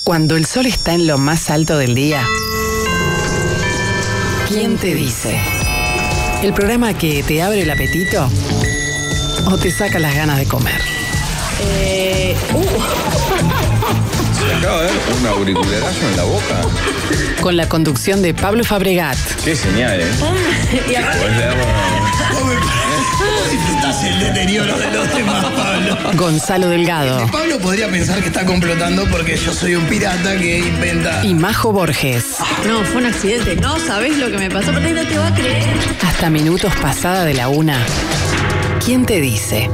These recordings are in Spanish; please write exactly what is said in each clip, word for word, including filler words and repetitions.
Cuando el sol está en lo más alto del día, ¿quién te dice? El programa que te abre el apetito o te saca las ganas de comer. Eh, uh. Se acaba de ver un auricularazo en la boca. Con la conducción de Pablo Fabregat. Qué señal, ¿eh? Y aparte, ¿Cómo disfrutás el deterioro de los demás, Pablo? Gonzalo Delgado. Pablo podría pensar que está complotando porque yo soy un pirata que inventa... Y Majo Borges. no, fue un accidente. No sabés lo que me pasó, pero no te va a creer. Hasta minutos pasada de la una. ¿Quién te dice?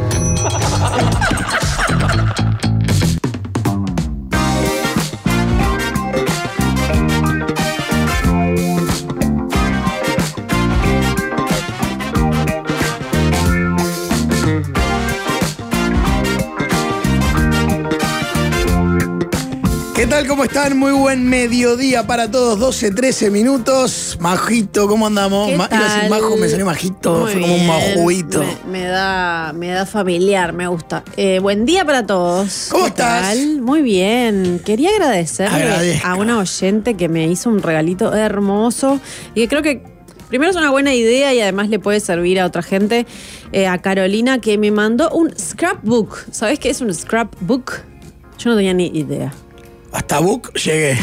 ¿Qué tal? ¿Cómo están? Muy buen mediodía para todos, doce, trece minutos. Majito, ¿cómo andamos? ¿Qué Ma- iba a decir tal? majo, me salió majito, Muy fue como un bien. majuito. Me, me da, me da familiar, me gusta. Eh, buen día para todos. ¿Cómo ¿Qué estás? tal? Muy bien. Quería agradecerle Agradezco. a una oyente que me hizo un regalito hermoso y que creo que primero es una buena idea y además le puede servir a otra gente. Eh, a Carolina, que me mandó un scrapbook. ¿Sabés qué es un scrapbook? Yo no tenía ni idea. Hasta Book llegué.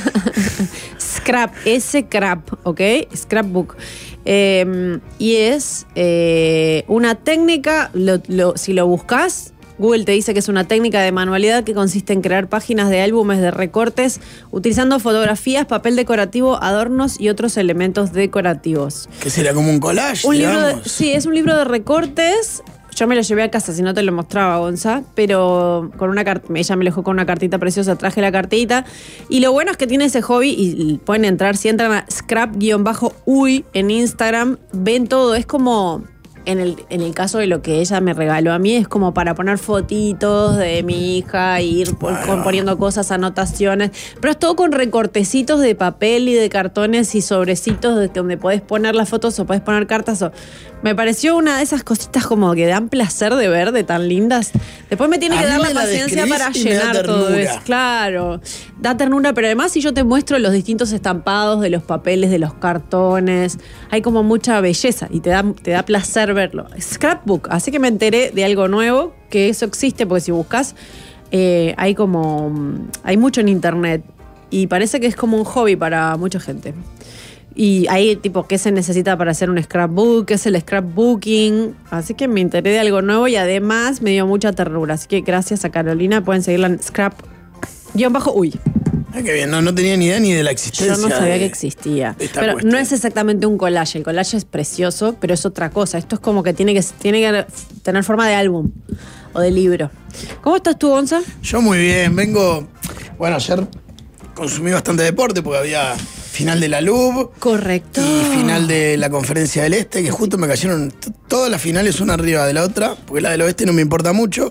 Scrap, S-Crap, ¿ok? Scrapbook. Eh, y es eh, una técnica, lo, lo, si lo buscas, Google te dice que es una técnica de manualidad que consiste en crear páginas de álbumes de recortes utilizando fotografías, papel decorativo, adornos y otros elementos decorativos. Que sería como un collage, Un libro digamos. de, sí, es un libro de recortes. Yo me lo llevé a casa, si no te lo mostraba, Gonza, pero con una cart- ella me lo dejó con una cartita preciosa, traje la cartita. Y lo bueno es que tiene ese hobby y, y pueden entrar, si entran a scrap-uy en Instagram, ven todo, es como... En el, en el caso de lo que ella me regaló a mí, es como para poner fotitos de mi hija, ir por- Bueno. con- poniendo cosas, anotaciones. Pero es todo con recortecitos de papel y de cartones y sobrecitos de donde podés poner las fotos o podés poner cartas. O... Me pareció una de esas cositas como que dan placer de ver, de tan lindas. Después me tiene A que mí dar la me la paciencia describís para y me da llenar todo ternura. eso. Claro, da ternura, pero además si yo te muestro los distintos estampados de los papeles, de los cartones, hay como mucha belleza y te da, te da placer verlo. Scrapbook, así que me enteré de algo nuevo, que eso existe, porque si buscas, eh, hay como, hay mucho en internet y parece que es como un hobby para mucha gente. Y ahí, tipo, ¿qué se necesita para hacer un scrapbook? ¿Qué es el scrapbooking? Así que me enteré de algo nuevo y además me dio mucha ternura. Así que gracias a Carolina, pueden seguirla en scrap-uy. Ah, qué bien, no, no tenía ni idea ni de la existencia. Yo no sabía de- que existía. de esta Pero cuestión. no es exactamente un collage. El collage es precioso, pero es otra cosa. Esto es como que tiene que, tiene que tener forma de álbum o de libro. ¿Cómo estás tú, Gonza? Yo muy bien, vengo... Bueno, ayer consumí bastante deporte porque había final de la L U B Correcto. y final de la Conferencia del Este, que justo me cayeron t- todas las finales una arriba de la otra, porque la del Oeste no me importa mucho.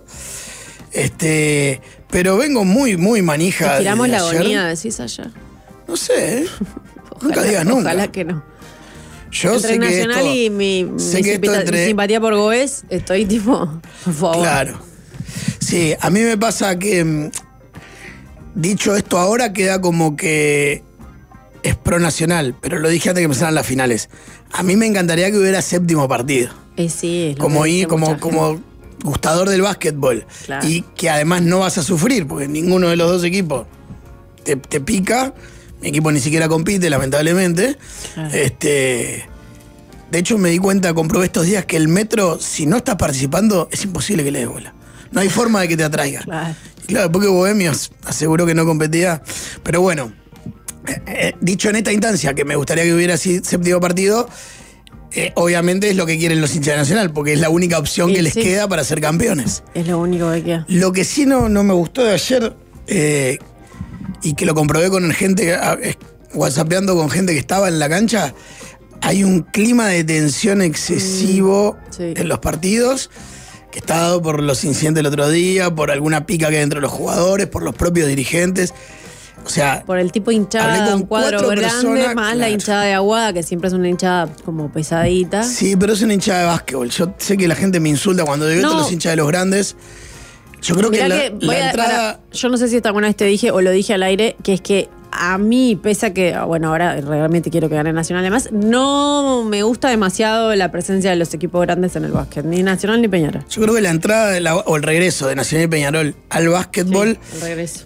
Este, pero vengo muy, muy manija. Te tiramos desde la ayer. agonía, decís allá. No sé, ¿eh? Nunca Ojalá- digas nunca. Ojalá que no. Yo Entre sé que Nacional esto, y mi, mi sé que esto simpita- entre- mi simpatía por Goes, estoy tipo, por favor. Claro. Sí, a mí me pasa que, mm, dicho esto ahora, queda como que es pro nacional, pero lo dije antes que empezaran las finales. A mí me encantaría que hubiera séptimo partido. Eh, sí, es lo Como, que y, dice como, mucha como gente. gustador del básquetbol. Claro. Y que además no vas a sufrir, porque ninguno de los dos equipos te, te pica. Mi equipo ni siquiera compite, lamentablemente. Claro. Este, de hecho, me di cuenta, comprobé estos días que el Metro, si no estás participando, es imposible que le des bola. No hay forma de que te atraiga. Claro. Y claro, porque Bohemios aseguró que no competía. Pero bueno, eh, eh, dicho en esta instancia, que me gustaría que hubiera así séptimo partido, eh, obviamente es lo que quieren los hinchas de Nacional, porque es la única opción Sí, que les sí. queda para ser campeones. Es lo único que queda. Lo que sí no, no me gustó de ayer, eh, y que lo comprobé con gente, a- eh, whatsappeando con gente que estaba en la cancha, hay un clima de tensión excesivo Mm, sí. en los partidos, que está dado por los incidentes del otro día, por alguna pica que hay entre los jugadores, por los propios dirigentes. O sea, Por el tipo Hablé hinchada, con un cuadro cuatro grande, personas, más la claro. hinchada de Aguada, que siempre es una hinchada como pesadita. sí, pero es una hinchada de básquetbol. Yo sé que la gente me insulta cuando digo esto, No. los hinchas de los grandes. Yo creo que Mirá la, que voy la a- entrada... para- yo no sé si esta alguna vez te dije o lo dije al aire, que es que a mí, pese a que, bueno, ahora realmente quiero que gane Nacional, además, no me gusta demasiado la presencia de los equipos grandes en el básquet, ni Nacional ni Peñarol. Yo creo que la entrada de la- o el regreso de Nacional y Peñarol al básquetbol Sí, el regreso.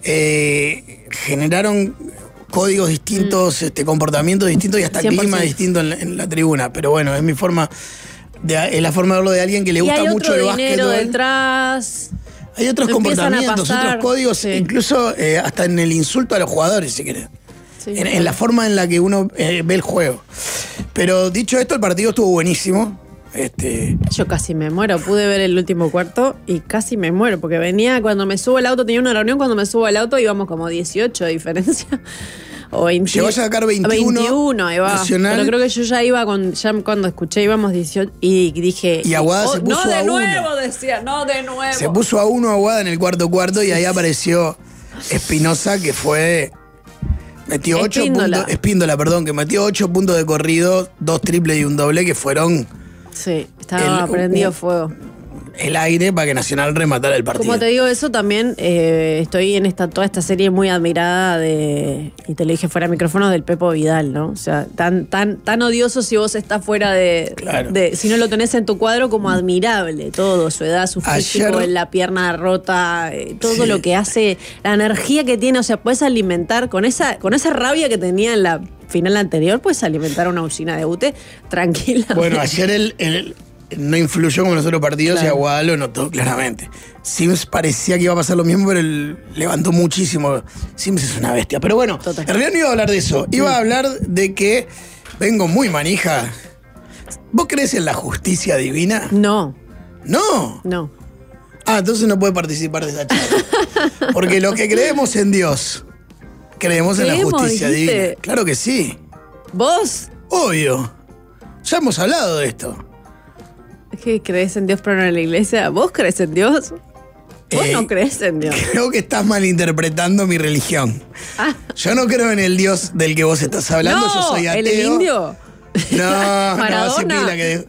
eh, generaron códigos distintos, este, comportamientos distintos y hasta cien por ciento. clima distinto en la, en la tribuna. Pero bueno, es mi forma, de, es la forma de verlo de alguien que le Y gusta hay mucho otro el dinero básquetbol. detrás. Hay otros Lo empiezan a comportamientos, pasar. otros códigos, Sí. incluso eh, hasta en el insulto a los jugadores, si querés. Sí. En, en la forma en la que uno eh, ve el juego. Pero dicho esto, el partido estuvo buenísimo. Este, Yo casi me muero, pude ver el último cuarto y casi me muero, porque venía cuando me subo al auto, tenía una reunión, cuando me subo al auto íbamos como dieciocho de diferencia. O veinte. Llegó a sacar veintiuno, veintiuno, ahí va. Nacional. Pero creo que yo ya iba con, ya cuando escuché íbamos dieciocho y dije. Y Aguada oh, se puso no de a uno. nuevo, decía, no de nuevo. se puso a uno Aguada en el cuarto cuarto y ahí apareció Espinosa, que fue. Metió ocho Espíndola. puntos. Espíndola, perdón, que metió ocho puntos de corrido, dos triples y un doble, que fueron Sí, estaba El- prendido un- fuego. el aire para que Nacional rematara el partido. Como te digo eso, también eh, estoy en esta toda esta serie muy admirada de, y te lo dije fuera de micrófono, del Pepo Vidal, ¿no? O sea, tan, tan, tan odioso si vos estás fuera de, Claro. de- si no lo tenés en tu cuadro, como admirable todo, su edad, su físico, Ayer- la pierna rota, eh, todo Sí. lo que hace, la energía que tiene, o sea, puedes alimentar con esa, con esa rabia que tenía en la final anterior, puedes alimentar a una usina de Ute tranquila. Bueno, ayer el, el- no influyó como en los otros partidos Claro. y Aguada lo notó claramente. Sims parecía que iba a pasar lo mismo, pero él levantó muchísimo. Sims es una bestia. Pero bueno, Total. en realidad no iba a hablar de eso. Iba a hablar de que vengo muy manija. ¿Vos crees en la justicia divina? No, No. no. Ah, entonces no puede participar de esa charla. Porque los que creemos en Dios, creemos en la ¿Creemos, justicia dijiste? divina. Claro que sí. ¿Vos? Obvio. Ya hemos hablado de esto. ¿Qué crees en Dios pero no en la iglesia? ¿Vos crees en Dios? Vos Eh, no crees en Dios. Creo que estás malinterpretando mi religión. Ah, Yo no creo en el Dios del que vos estás hablando, no, yo soy ateo. ¿el, el indio? No, no, hace Maradona. pila que...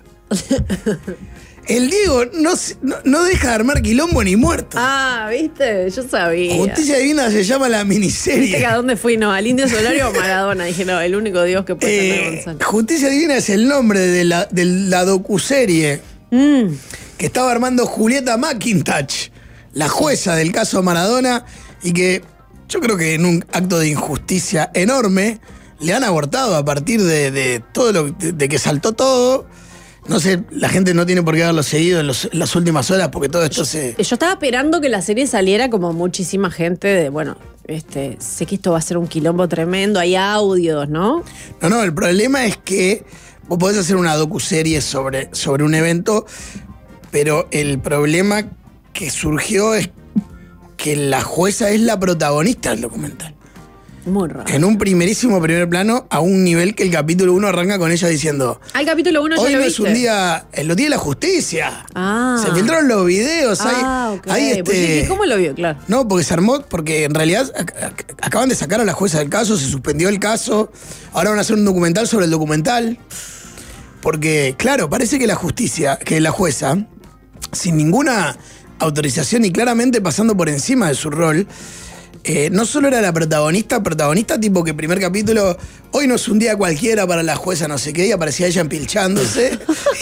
El Diego no, se- no, no deja de armar quilombo ni muerto. Ah, ¿viste? Yo sabía. Justicia Divina se llama la ¿Viste que a miniserie. dónde fui? No, al indio Solario o Maradona. Dije, no, el único Dios que puede tener Eh, Gonzalo. Justicia Divina es el nombre de la, de la docuserie Mm, que estaba armando Julieta McIntosh, la jueza del caso Maradona, y que yo creo que en un acto de injusticia enorme le han abortado a partir de, de todo lo de, de que saltó todo. No sé, la gente no tiene por qué haberlo seguido en, los- en las últimas horas porque todo esto se... Yo estaba esperando que la serie saliera como muchísima gente de, bueno, este, sé que esto va a ser un quilombo tremendo, hay audios, ¿no? No, no, el problema es que vos podés hacer una docuserie sobre, sobre un evento, pero el problema que surgió es que la jueza es la protagonista del documental. Muy raro. En un primerísimo primer plano, a un nivel que el capítulo uno arranca con ella diciendo: Al capítulo uno ya hoy lo no viste. es un día, es los días de la justicia. Ah. Se filtraron los videos, hay, Ah, ok. hay Pues este. dije, ¿cómo lo vio? Claro. No, porque se armó, porque en realidad ac- ac- acaban de sacar a la jueza del caso, se suspendió el caso, ahora van a hacer un documental sobre el documental. Porque, claro, parece que la justicia, que la jueza, sin ninguna autorización y claramente pasando por encima de su rol, eh, no solo era la protagonista, protagonista tipo que primer capítulo, hoy no es un día cualquiera para la jueza, no sé qué, y aparecía ella empilchándose.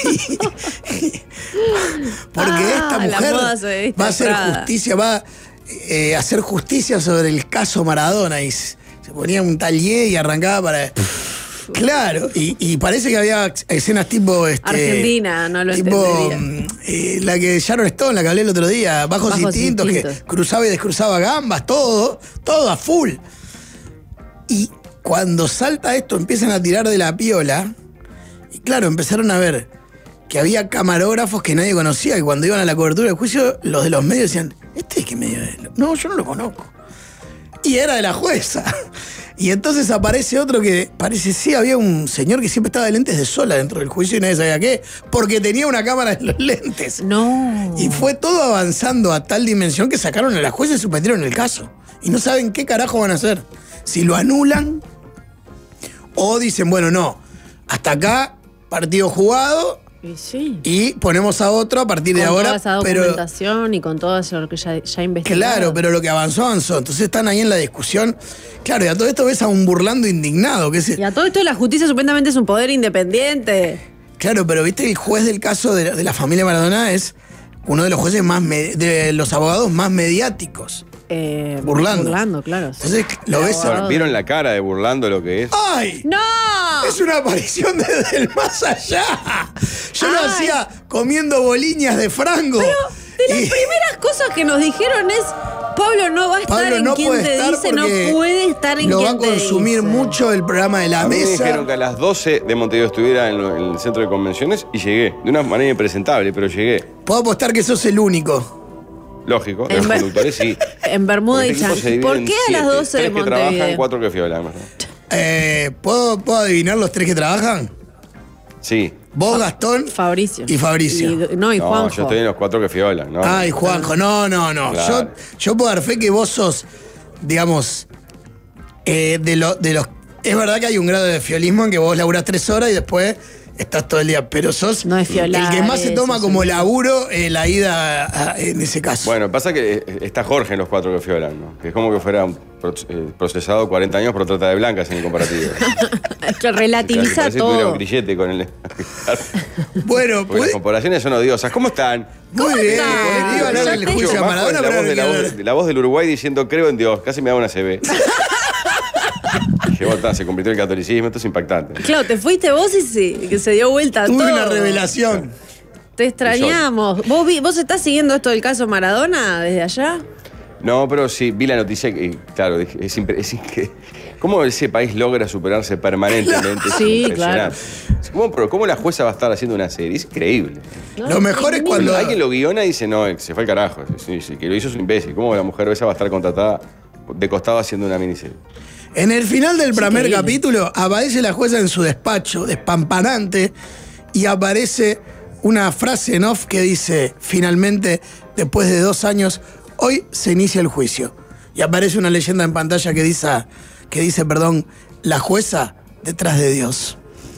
Porque Ah, esta la mujer moda se viste va a hacer Prada. justicia, va eh, a hacer justicia sobre el caso Maradona y se se ponía un taller y arrancaba para... Claro, y, y parece que había escenas tipo... Este, Argentina, no lo tipo, entendería. mm, eh, la que Sharon Stone, la que hablé el otro día, Bajos, Bajos Instintos, Instintos. que cruzaba y descruzaba gambas, todo, todo a full. Y cuando salta esto, empiezan a tirar de la piola, y claro, empezaron a ver que había camarógrafos que nadie conocía, y cuando iban a la cobertura del juicio, los de los medios decían, ¿este es qué medio es? No, yo no lo conozco. Y era de la jueza. Y entonces aparece otro que parece, sí, había un señor que siempre estaba de lentes de sola dentro del juicio y nadie sabía qué, porque tenía una cámara en los lentes. No. Y fue todo avanzando a tal dimensión que sacaron a la jueza y suspendieron el caso. Y no saben qué carajo van a hacer. Si lo anulan o dicen, bueno, no, hasta acá, partido jugado, Y sí. Y ponemos a otro a partir de Con ahora. toda esa pero documentación y con todo eso que ya, ya investigado. Claro, pero lo que avanzó, avanzó. Entonces están ahí en la discusión. Claro, y a todo esto ves a un Burlando indignado. Que es, Y a todo esto la justicia supuestamente es un poder independiente. claro, pero viste, el juez del caso de la, de la familia Maradona es uno de los jueces más, me- de los abogados más mediáticos. Eh, Burlando. Burlando, claro. Entonces lo ves Ahora, a... ¿vieron la cara de Burlando lo que es? ¡Ay! ¡No! Es una aparición desde el más allá. Yo lo Ay. hacía comiendo boliñas de frango. De las Y- primeras cosas que nos dijeron es, Pablo no va a estar Pablo en no quien puede te estar dice, no porque puede estar en lo quien va a te consumir dice. mucho el programa de la A mí me mesa. dijeron que a las doce de Montevideo estuviera en, lo- en el centro de convenciones y llegué. De una manera impresentable, pero llegué. Puedo apostar que sos el único. Lógico, de En los Ber- conductores sí. En Bermuda Porque y este equipo Chan. se divide ¿Por en qué a las siete. doce de Tres que trabajan, Montevideo? cuatro que fiolan. ¿no? Eh, ¿puedo, ¿Puedo adivinar los tres que trabajan? Sí. Vos, Gastón Fabricio. y Fabricio. Y- no, y No, Juanjo. yo estoy en los cuatro que fiolan. ¿no? Ay, Juanjo, no, no, no. Claro. Yo, yo puedo dar fe que vos sos, digamos, eh, de, lo, de los... Es verdad que hay un grado de fiolismo en que vos laburás tres horas y después estás todo el día, pero sos No es fiolar, el que más se eso, toma sí. como laburo eh, la ida a- a- en ese caso. Bueno, pasa que eh, está Jorge en los cuatro que fiolan, ¿no? Que es como que fuera pro- eh, procesado cuarenta años por trata de blancas en el comparativo. Que relativiza Parece que tuviera un todo. grillete con el... Bueno, Porque las pues, comparaciones son odiosas. ¿Cómo están? muy bien. están? Iba a hablar Ya del te- juicio a Bajo Maradona, la, pero voz de la, ahora voz, quiero de la voz del Uruguay diciendo creo en Dios. Casi me da una C B. Llegó, ta, se convirtió en el catolicismo. Esto es impactante. Claro, te fuiste vos y sí, que se dio vuelta Tuve todo. una revelación. Te extrañamos. ¿Vos, vi- ¿Vos estás siguiendo esto del caso Maradona desde allá? No, pero sí, vi la noticia y claro, dije, es, impre- es incre- ¿cómo ese país logra superarse permanentemente? Es Sí, impresionante. ¿Cómo, pero ¿Cómo la jueza va a estar haciendo una serie? Es increíble. Lo mejor es cuando... Alguien lo guiona y dice, no, se fue al carajo. Sí, sí, que lo hizo es un imbécil. ¿Cómo la mujer esa va a estar contratada de costado haciendo una miniserie? En el final del primer increíble. capítulo aparece la jueza en su despacho, despampanante, y aparece una frase en off que dice, finalmente, después de dos años, hoy se inicia el juicio. Y aparece una leyenda en pantalla que dice, que dice, perdón, la jueza detrás de Dios.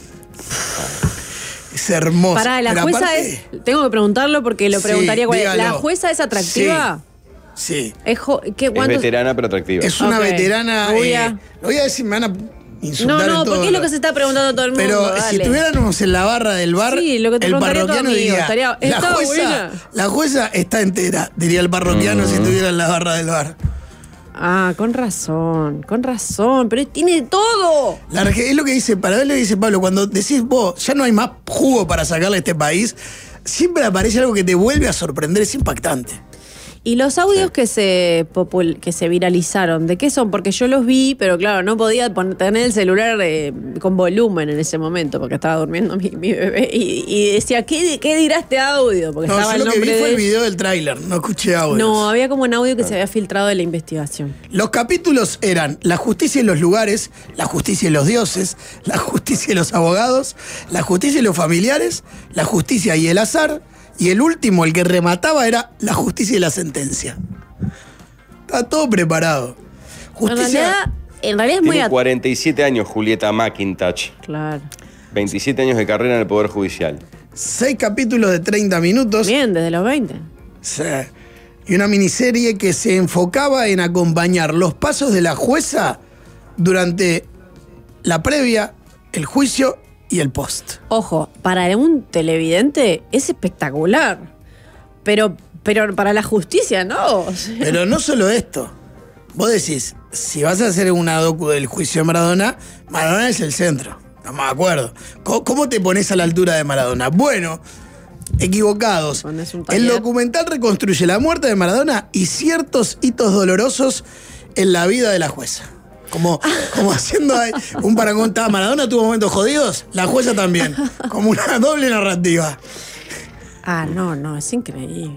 Es hermoso. Pará, la Pero jueza aparte- es. Tengo que preguntarlo porque lo Sí, preguntaría cuál es. ¿La dígalo. jueza es atractiva? Sí. Es jo- ¿qué, Es cuántos- veterana pero atractiva. Es una Ok. veterana. Rubia. eh, lo voy a decir, me van a No, insultar no, en todo porque es lo que se está preguntando todo el mundo. Pero dale. si estuviéramos en la barra del bar, Sí, lo que te el preguntaría tu parroquiano amigo, diría, estaría- la, está jueza, buena". la jueza está entera, diría el parroquiano si estuviera en la barra del bar. Ah, con razón, con razón, pero tiene todo. La Arge- es lo que dice, para ver lo que dice Pablo, cuando decís vos, ya no hay más jugo para sacarle a este país, siempre aparece algo que te vuelve a sorprender, es impactante. Y los audios que se popul- que se viralizaron, ¿de qué son? Porque yo los vi, pero claro, no podía pon- tener el celular eh, con volumen en ese momento, porque estaba durmiendo mi, mi bebé. Y, y decía, ¿qué, ¿qué dirá este audio? Porque No, estaba yo el lo que vi nombre fue de el video del tráiler, no escuché audios. No, había como un audio que se había filtrado de la investigación. Los capítulos eran la justicia en los lugares, la justicia en los dioses, la justicia en los abogados, la justicia en los familiares, la justicia y el azar, y el último, el que remataba, era la justicia y la sentencia. Está todo preparado. En Justicia. realidad, en realidad es muy... Tiene at- cuarenta y siete años Julieta McIntosh. Claro. veintisiete años de carrera en el Poder Judicial. Seis capítulos de treinta minutos. Bien, desde los veinte. Sí. Y una miniserie que se enfocaba en acompañar los pasos de la jueza durante la previa, el juicio y el post. Ojo, para un televidente es espectacular. Pero, pero para la justicia, no. O sea, Pero no solo esto. Vos decís, si vas a hacer una docu del juicio de Maradona, Maradona es el centro. Estamos de acuerdo. ¿Cómo, cómo te pones a la altura de Maradona? Bueno, equivocados. Pones un El taller. documental reconstruye la muerte de Maradona y ciertos hitos dolorosos en la vida de la jueza. Como, como haciendo ahí un parangón. Estaba Maradona tuvo momentos jodidos, la jueza también. Como una doble narrativa. Ah, no, no, es increíble.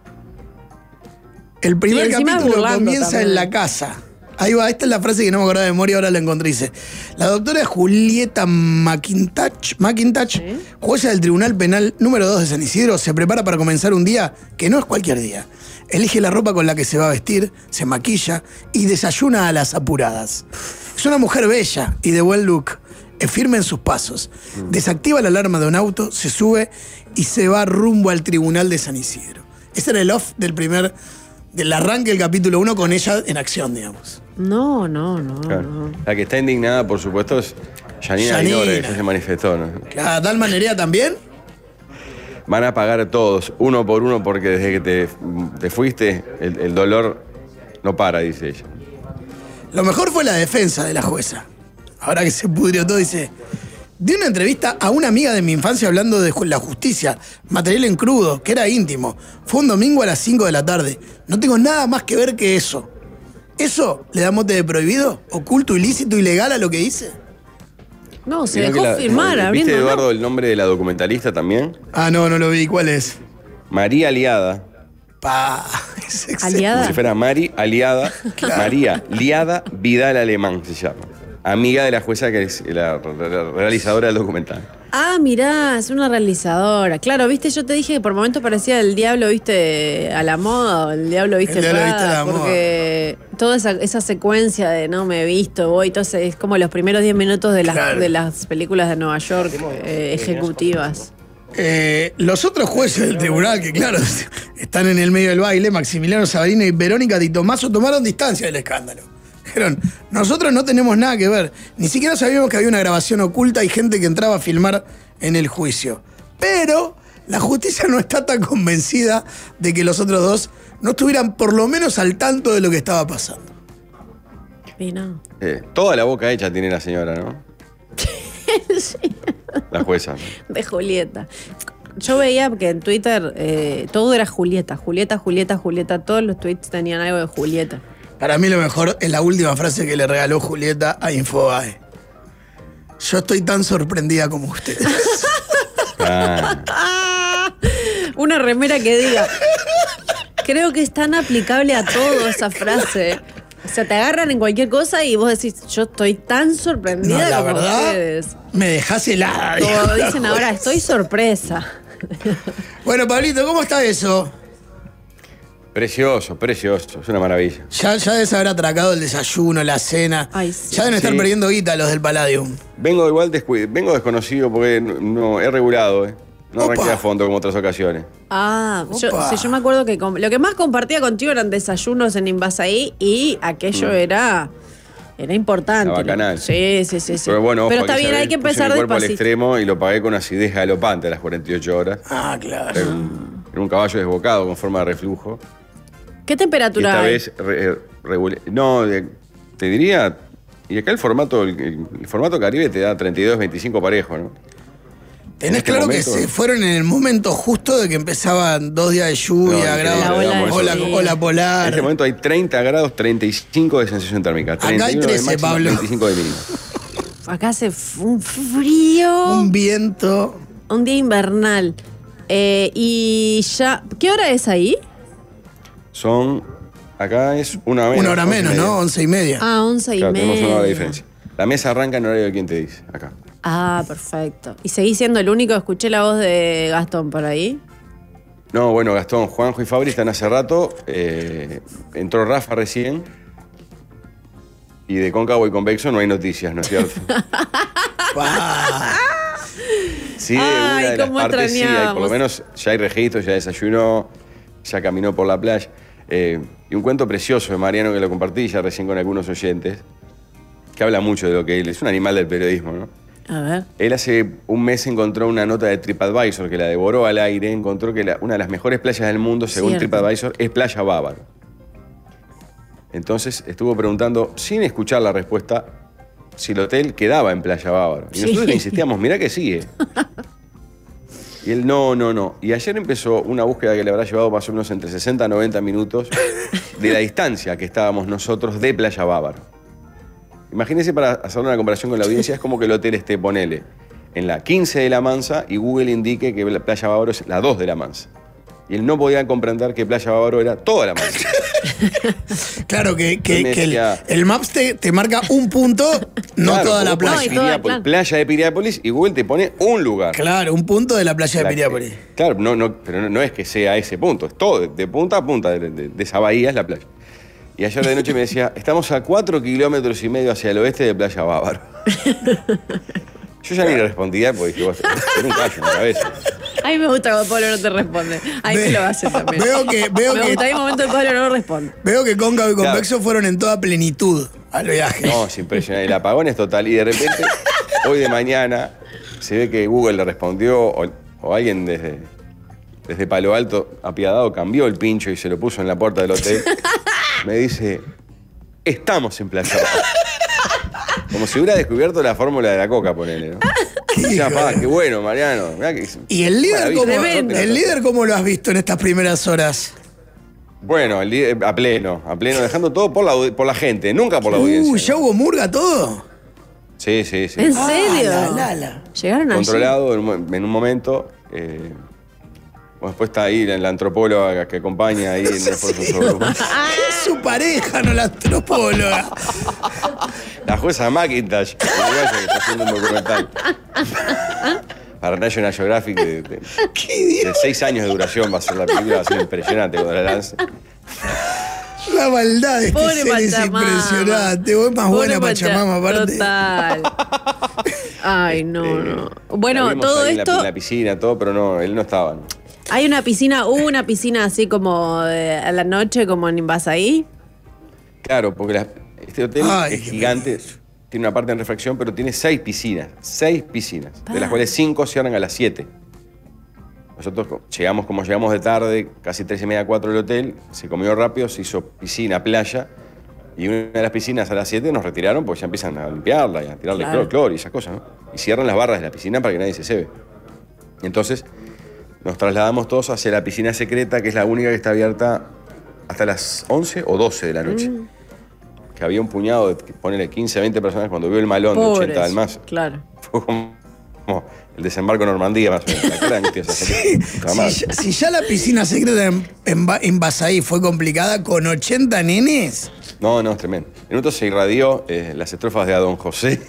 El primer Y encima capítulo burlando comienza también. en la casa. Ahí va, esta es la frase que no me acordaba de memoria, ahora la encontré. Dice, la doctora Julieta McIntosh, McIntosh, jueza del Tribunal Penal número dos de San Isidro, se prepara para comenzar un día que no es cualquier día. Elige la ropa con la que se va a vestir, se maquilla y desayuna a las apuradas. Es una mujer bella y de buen look. es firme en sus pasos. Desactiva la alarma de un auto, se sube y se va rumbo al tribunal de San Isidro. Ese era el off del primer, del arranque del capítulo uno con ella en acción, digamos. No, no, no, Claro. no. La que está indignada, por supuesto, es Janina Janina. Aguilore, que se manifestó, ¿no? La Dalma Nerea también. Van a pagar todos, uno por uno, porque desde que te, te fuiste, el, el dolor no para, dice ella. Lo mejor fue la defensa de la jueza. Ahora que se pudrió todo, dice... Di una entrevista a una amiga de mi infancia hablando de ju- la justicia, material en crudo, que era íntimo. Fue un domingo a las cinco de la tarde. No tengo nada más que ver que eso. ¿Eso le da mote de prohibido? ¿Oculto, ilícito, ilegal a lo que dice? No, se Mirá dejó que la- firmar, ¿Viste, abriendo. Eduardo, el nombre de la documentalista también? Ah, no, no lo vi. ¿Cuál es? María Liada. Pa, es excelente. Aliada. Como si fuera Mari Aliada, María Liada Vidal Alemán se llama. Amiga de la jueza que es la re- re- realizadora del documental. Ah, mirá, es una realizadora. Claro, viste, yo te dije que por momentos parecía el diablo, viste, a la moda, o el diablo, viste, El diablo viste a Prada, la porque toda esa, esa secuencia de no me he visto, voy, todo ese- es como los primeros diez minutos de las, Claro. de las películas de Nueva York eh, ejecutivas. Eh, los otros jueces del tribunal, que claro, están en el medio del baile, Maximiliano Sabarino y Verónica Di Tommaso, tomaron distancia del escándalo. Dijeron, nosotros no tenemos nada que ver. Ni siquiera sabíamos que había una grabación oculta y gente que entraba a filmar en el juicio. Pero la justicia no está tan convencida de que los otros dos no estuvieran por lo menos al tanto de lo que estaba pasando. Y no. Eh, toda la boca hecha tiene la señora, ¿no? La jueza. ¿no? De Julieta. Yo veía que en Twitter eh, todo era Julieta, Julieta, Julieta, Julieta. Todos los tweets tenían algo de Julieta. Para mí lo mejor es la última frase que le regaló Julieta a Infobae. Yo estoy tan sorprendida como ustedes. Ah, ¡Ah! Una remera que diga. Creo que es tan aplicable a todo esa frase. O sea, te agarran en cualquier cosa y vos decís, yo estoy tan No, sorprendida la como verdad, ustedes. me dejás helada. Como dijo. dicen ahora, estoy sorpresa. Bueno, Pablito, ¿cómo está eso? precioso, precioso. Es una maravilla. Ya, ya debes haber atracado el desayuno, la cena. Ay, sí. Ya deben estar Sí. perdiendo guita los del Palladium. Vengo igual descu- vengo desconocido porque no, no- he regulado, ¿eh? No arranqué Opa. a fondo como otras ocasiones. Ah, yo, Opa. sí, yo me acuerdo que com- lo que más compartía contigo eran desayunos en Invasaí y aquello era, era importante. La bacanal. Sí, sí, sí, sí. Pero bueno, ojo, Pero está que bien, saber, hay que puse empezar mi cuerpo al despacito. extremo y lo pagué con acidez galopante a las cuarenta y ocho horas. Ah, claro. Era un, era un caballo desbocado con forma de reflujo. ¿Qué Y temperatura esta hay? vez re- regulé. No, de- te diría. Y acá el formato, el, el formato Caribe te da treinta y dos, veinticinco parejo, ¿no? Tenés este claro momento- que se fueron en el momento justo de que empezaban dos días de lluvia, No, grados, la ola de ola, lluvia. ola En polar. este momento hay treinta grados, treinta y cinco de sensación térmica. Acá hay treinta y uno de trece, máxima, Pablo. veinticinco de mínima. Acá hace f- un frío. Un Un, viento. día invernal. Eh, y ya. ¿Qué hora es ahí? Son. Acá es una menos. Una hora once y menos, media. ¿no? Once y media. Ah, once y Claro, tenemos una hora de media. diferencia. La mesa arranca en horario de quién te dice, acá. Ah, perfecto. ¿Y seguís siendo el único? Escuché la voz de Gastón por ahí. No, bueno, Gastón, Juanjo y Fabri están hace rato. eh, entró Rafa recién. Y de cóncavo y convexo no hay noticias, ¿no es cierto? Pa. Sí, de Ay, una de las cómo partes sí, hay, por lo extrañamos. menos ya hay registros, ya desayunó, ya caminó por la playa. Eh, y un cuento precioso de Mariano que lo compartí ya recién con algunos oyentes, que habla mucho de lo que él es, un animal del periodismo, ¿no? A ver. Él hace un mes encontró una nota de TripAdvisor que la devoró al aire, encontró que la- una de las mejores playas del mundo, según Cierto. TripAdvisor, es Playa Bávaro. Entonces estuvo preguntando, sin escuchar la respuesta, si el hotel quedaba en Playa Bávaro. Y Sí. nosotros le insistíamos, mirá que sigue. Y él, no, no, no. Y ayer empezó una búsqueda que le habrá llevado más o menos entre sesenta a noventa minutos de la distancia que estábamos nosotros de Playa Bávaro. Imagínense, para hacer una comparación con la audiencia, es como que el hotel esté, ponele, en la quince de La Mansa y Google indique que la Playa Bávaro es la dos de La Mansa. Y él no podía comprender que Playa Bávaro era toda La Mansa. Claro que, que- Yo me que el, decía- el Maps te, te marca un punto, no Claro, toda la vos pones No, y playa. toda, Piriápolis, claro. Playa de Piriápolis y Google te pone un lugar. Claro, un punto de la playa de La- Piriápolis. Claro, no, no, pero no, no es que sea ese punto, es todo, de, de punta a punta de, de- de esa bahía es la playa. Y ayer de noche me decía, estamos a cuatro kilómetros y medio hacia el oeste de Playa Bávaro. Yo ya ni le respondía porque dije, vos tenés un callo en la cabeza. A mí me gusta cuando Pablo no te responde. Ahí Ve- me lo hace también. Veo que, veo me que, gusta, hay momentos que Pablo no responde. veo que Cóncavo y Claro. Convexo fueron en toda plenitud al viaje. No, es impresionante. El apagón es total. Y de repente, hoy de mañana, se ve que Google le respondió o, o alguien desde, desde Palo Alto, apiadado, cambió el pincho y se lo puso en la puerta del hotel. Me dice, estamos en Playa Bávara. Como si hubiera descubierto la fórmula de la coca, ponele, ¿no? Ya, pa, qué bueno, Mariano. Mirá que- ¿Y el líder, maravilla. cómo, Tremendo. el líder cómo lo has visto en estas primeras horas? Bueno, el líder- a pleno, a pleno, dejando todo por la, audi- por la gente, nunca por la audiencia. Uh, ¿no? ¿ya hubo murga todo? Sí, sí, sí. ¿En serio? Ah, la, la, la. Llegaron allí. Controlado en un, en un momento. eh, bueno, después está ahí la, la antropóloga que acompaña ahí en el esfuerzo sobrehumano. Es su pareja, no la antropóloga. La jueza McIntosh, uruguaya, que está haciendo un documental. Para National Geographic de, de- ¿Qué dios? de seis años de duración va a ser la película, va a ser impresionante cuando la lance. La maldad de este Pobre ser es Pachamama. impresionante. Vos es más Pobre buena Pacha- Pachamama, aparte. Total. Ay, no, no. Bueno, La vimos todo ahí en la- esto. En la piscina, todo, pero no, él no estaba. ¿no? Hay una piscina, hubo una piscina así como de- a la noche, como en Invasaí. Claro, porque la- este hotel Ay, es qué gigante, tiene una parte en refracción, pero tiene seis piscinas. Seis piscinas, de las Pa. cuales cinco cierran a las siete. Nosotros co- llegamos, como llegamos de tarde, casi tres y media, cuatro del hotel, se comió rápido, se hizo piscina, playa, y una de las piscinas a las siete nos retiraron porque ya empiezan a limpiarla y a tirarle Claro. cloro, cloro y esas cosas, ¿no? Y cierran las barras de la piscina para que nadie se cebe. Entonces, nos trasladamos todos hacia la piscina secreta, que es la única que está abierta hasta las once o doce de la noche. Mm. Que había un puñado de, ponele quince, veinte personas cuando vio el malón de Pobres. ochenta almas. Claro. Fue como, como el desembarco en Normandía, más o menos. La cara de angustia esa gente. Jamás. Si, ya- si ya la piscina secreta en, en, Ba- en Basaí fue complicada con ochenta nenes, No, no, es tremendo. En un momento se irradió eh, las estrofas de A Don José.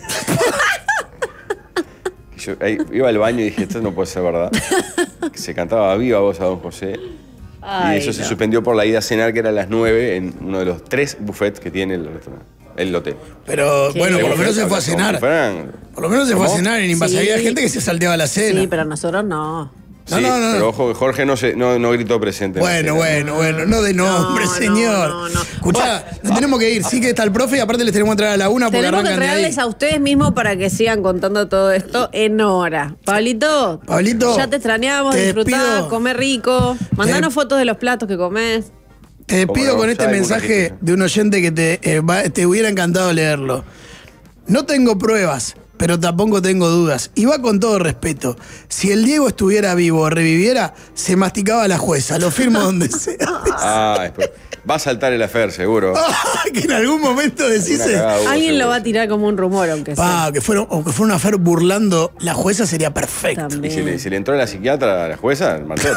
Y yo ahí iba al baño y dije, esto no puede ser verdad. Que se cantaba viva voz a Don José. Ay, y eso se no. suspendió por la ida a cenar, que era a las nueve, en uno de los tres buffets que tiene el restaurante, el hotel. pero Qué bueno, por lo bien. menos se fue a Como si cenar. fueran- Por lo menos se fue a ¿Cómo? cenar. En Invasaí Sí. había gente que se salteaba la cena. Sí, pero nosotros no. No, Sí, no, no, pero no. ojo que Jorge no, se, no, no gritó presente. en la Bueno, cena. bueno, bueno, no de nombre, No, no, señor. no, no. Escuchá, nos tenemos que ir. Sí que está el profe y aparte les tenemos que entrar a la una porque Tenemos que arrancan de ahí. entregarles a ustedes mismos para que sigan contando todo esto en hora. Pablito, Pablito, ya te extrañamos, te disfrutá, despido. comé rico, mandanos fotos de los platos que comés. Te despido Cómo no, con ya este hay algún mensaje registro. de un oyente que te, eh, va- te hubiera encantado leerlo. No tengo pruebas, pero tampoco tengo dudas. Y va con todo respeto. Si el Diego estuviera vivo o reviviera, se masticaba la jueza. Lo firmo donde sea. Ah, después. Va a saltar el afer, seguro. que en algún momento decís. Alguna cagada hubo, Alguien lo seguro. va a tirar como un rumor, aunque sea. Pa, que fueron, o que fuera una fer burlando la jueza sería perfecto. También. Y si le, si le entró la psiquiatra a la jueza, marchó.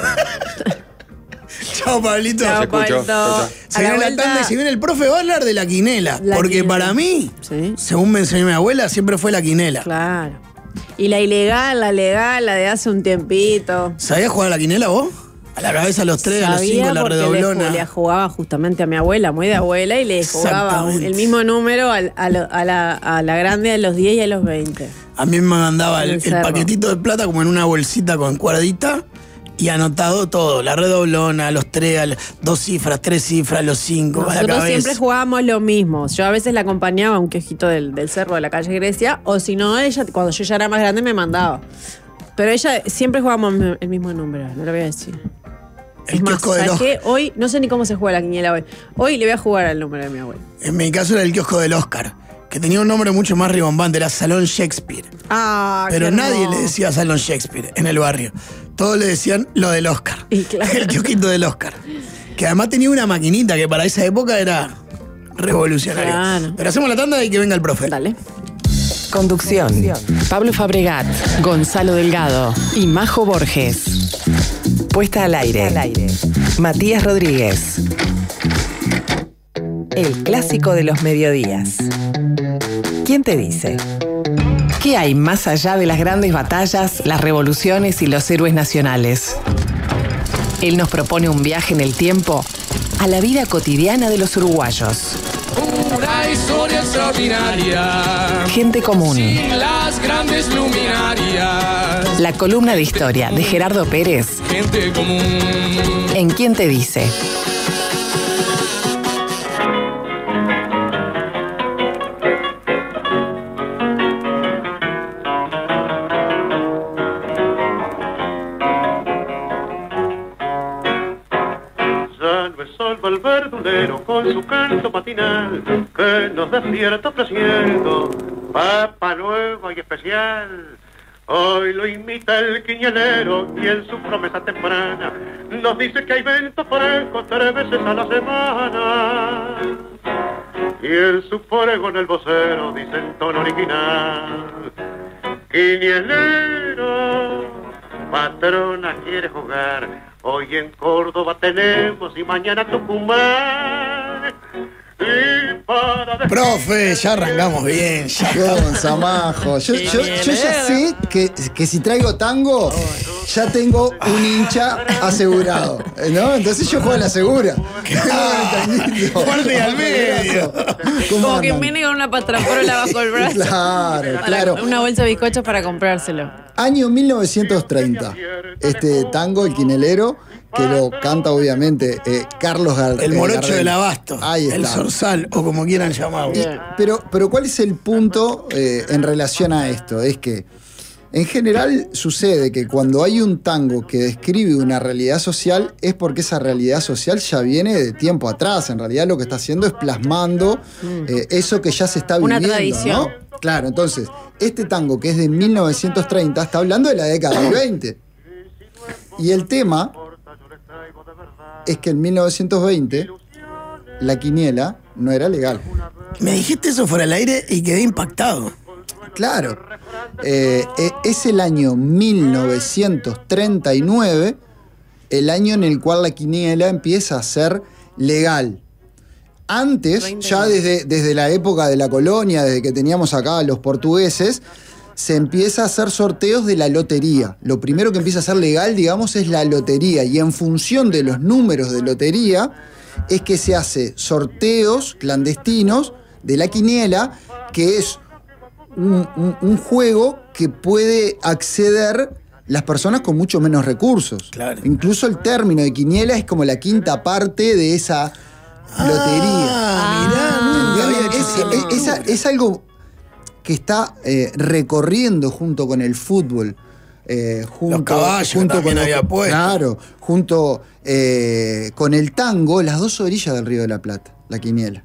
Chao, Pablito. Chao, Se escuchó. Pablito. Chao, chao. Se A la viene la vuelta- tanda y si viene el profe va a hablar de la quinela. La porque quinela. para mí, Sí. según me enseñó mi abuela, siempre fue la quinela. Claro. Y la ilegal, la legal, la de hace un tiempito. ¿Sabías jugar a la quinela vos? A la cabeza a los tres, a los Sabía cinco, la porque le, redoblona. le jugaba justamente a mi abuela, muy de abuela, y le jugaba Exactamente. el mismo número al- a, lo- a la, a la grande a los diez y a los veinte. A mí me mandaba el, El el cerro. paquetito de plata como en una bolsita con cuerdita y anotado todo. La redoblona, los tres, al- dos cifras, tres cifras, los cinco, a la Nosotros cabeza. siempre jugábamos lo mismo. Yo a veces la acompañaba a un quejito del, del cerro de la calle Grecia, o si no, ella, cuando yo ya era más grande, me mandaba. Pero ella siempre jugábamos el mismo número, no lo voy a decir. El es más, kiosco del ¿sabes Oscar. qué? Hoy, no sé ni cómo se juega la quiniela hoy. Hoy le voy a jugar al número de mi abuela. En mi caso era el kiosco del Oscar, que tenía un nombre mucho más ribombante, era Salón Shakespeare. Ah, Pero qué nadie hermoso. le decía Salón Shakespeare en el barrio. Todos le decían lo del Oscar. Y claro. El kiosquito del Oscar. Que además tenía una maquinita que para esa época era revolucionario. Claro. Pero hacemos la tanda y que venga el profe. Dale. Conducción. Pablo Fabregat, Gonzalo Delgado y Majo Borges. Puesta al aire. Matías Rodríguez. El clásico de los mediodías. ¿Quién te dice? ¿Qué hay más allá de las grandes batallas, las revoluciones y los héroes nacionales? Él nos propone un viaje en el tiempo a la vida cotidiana de los uruguayos. Una historia extraordinaria. Gente común. Sin las grandes luminarias. La columna de historia de Gerardo Pérez. Gente común. ¿En quién te dice? El verdulero con su canto matinal que nos despierta ofreciendo papa nueva y especial. Hoy lo imita el quinielero y en su promesa temprana nos dice que hay venta fresco tres veces a la semana. Y en su pregón el vocero dice en tono original: quinielero, patrona quiere jugar. Hoy en Córdoba tenemos y mañana Tucumán. Y para Profe, ya arrancamos bien. Ya. Con Samajo. Yo, yo, yo ya sé que, que si traigo tango, ya tengo un hincha asegurado, ¿no? Entonces yo juego a la segura. Fuerte y al medio. Como que viene con una patrapola bajo el brazo. Claro, Para claro. Una bolsa de bizcochos para comprárselo. Año mil novecientos treinta. Este tango, El Quinelero, que lo canta obviamente eh, Carlos Gardel. El morocho del abasto. Ahí está. El zorzal, o como quieran llamarlo. Y- pero, pero ¿cuál es el punto eh, en relación a esto? Es que en general sucede que cuando hay un tango que describe una realidad social es porque esa realidad social ya viene de tiempo atrás. En realidad lo que está haciendo es plasmando eh, eso que ya se está Una viviendo, tradición. ¿no? Claro, entonces, este tango que es de mil novecientos treinta está hablando de la década del veinte. Y el tema es que en mil novecientos veinte la quiniela no era legal. Me dijiste eso fuera del aire y quedé impactado. Claro. Eh, eh, es el año mil novecientos treinta y nueve, el año en el cual la quiniela empieza a ser legal. Antes, ya desde, desde la época de la colonia, desde que teníamos acá a los portugueses, se empieza a hacer sorteos de la lotería. Lo primero que empieza a ser legal, digamos, es la lotería. Y en función de los números de lotería, es que se hace sorteos clandestinos de la quiniela, que es un, un- un juego que puede acceder las personas con mucho menos recursos. Claro. Incluso el término de quiniela es como la quinta parte de esa lotería. Ah, mirá, nunca había hecho Es, esa es- esa- es algo que está eh, recorriendo junto con el fútbol. eh, junto, Los caballos junto también con había puesto. Claro, junto eh, con el tango, las dos orillas del Río de la Plata, la quiniela.